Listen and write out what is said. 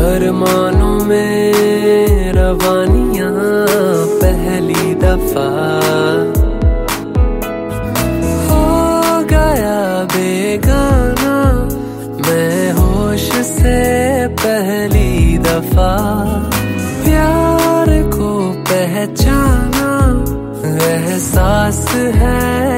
अरमानों में रवानियां पहली दफा हो गया बेगाना मैं होश से पहली दफा। प्यार को पहचाना एहसास है